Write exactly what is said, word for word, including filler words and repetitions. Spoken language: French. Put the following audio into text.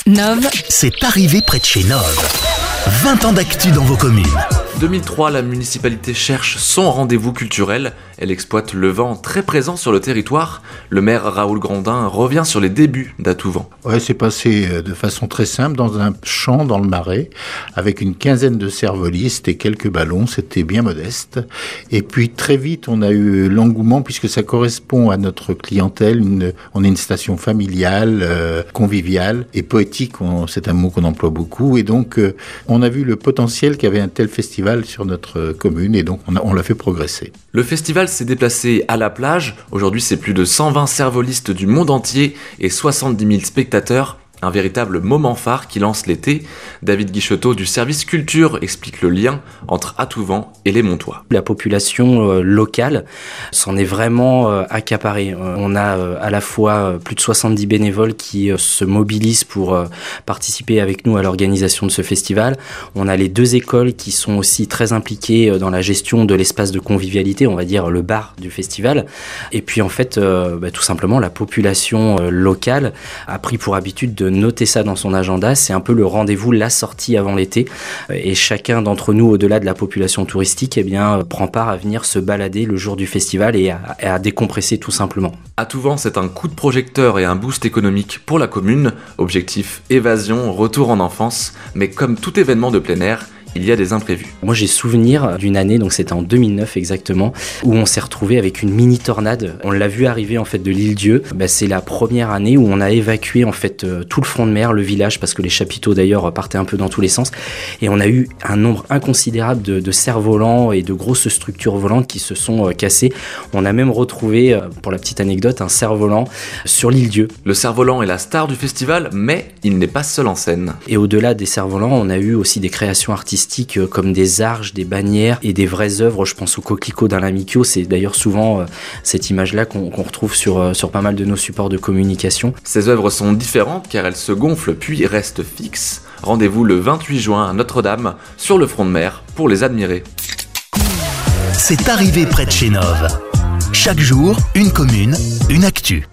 Nov, c'est arrivé près de chez Nov. vingt ans d'actu dans vos communes. deux mille trois, la municipalité cherche son rendez-vous culturel. Elle exploite le vent très présent sur le territoire. Le maire Raoul Grandin revient sur les débuts d'Atouvent. Ouais, c'est passé de façon très simple dans un champ dans le Marais, avec une quinzaine de cervolistes et quelques ballons. C'était bien modeste. Et puis très vite, on a eu l'engouement puisque ça correspond à notre clientèle. Une, on est une station familiale, euh, conviviale et poétique. On, c'est un mot qu'on emploie beaucoup. Et donc, euh, on a vu le potentiel qu'avait un tel festival sur notre commune et donc on, a, on l'a fait progresser. Le festival s'est déplacé à la plage. Aujourd'hui, c'est plus de cent vingt cervolistes du monde entier et soixante-dix mille spectateurs. Un véritable moment phare qui lance l'été. David Guichetot du service culture explique le lien entre Atouvent et les Montois. La population euh, locale s'en est vraiment euh, accaparée. Euh, on a euh, à la fois euh, plus de soixante-dix bénévoles qui euh, se mobilisent pour euh, participer avec nous à l'organisation de ce festival. On a les deux écoles qui sont aussi très impliquées euh, dans la gestion de l'espace de convivialité, on va dire le bar du festival. Et puis en fait, euh, bah, tout simplement, la population euh, locale a pris pour habitude de noter ça dans son agenda. C'est un peu le rendez-vous, la sortie avant l'été. Et chacun d'entre nous, au-delà de la population touristique, eh bien, prend part à venir se balader le jour du festival et à, à décompresser tout simplement. Atouvent, c'est un coup de projecteur et un boost économique pour la commune. Objectif, évasion, retour en enfance. Mais comme tout événement de plein air, il y a des imprévus. Moi, j'ai souvenir d'une année, donc c'était en deux mille neuf exactement, où on s'est retrouvé avec une mini tornade. On l'a vu arriver en fait de l'île Dieu. Bah, c'est la première année où on a évacué en fait euh, tout le front de mer, le village, parce que les chapiteaux d'ailleurs partaient un peu dans tous les sens. Et on a eu un nombre inconsidérable de, de cerfs-volants et de grosses structures volantes qui se sont euh, cassées. On a même retrouvé, euh, pour la petite anecdote, un cerf-volant sur l'île Dieu. Le cerf-volant est la star du festival, mais il n'est pas seul en scène. Et au-delà des cerfs-volants, on a eu aussi des créations artistiques comme des arches, des bannières et des vraies œuvres. Je pense au coquelicot d'Alain Micchio. C'est d'ailleurs souvent euh, cette image-là qu'on, qu'on retrouve sur, euh, sur pas mal de nos supports de communication. Ces œuvres sont différentes car elles se gonflent puis restent fixes. Rendez-vous le vingt-huit juin à Notre-Dame, sur le front de mer, pour les admirer. C'est arrivé près de chez Nov. Chaque jour, une commune, une actu.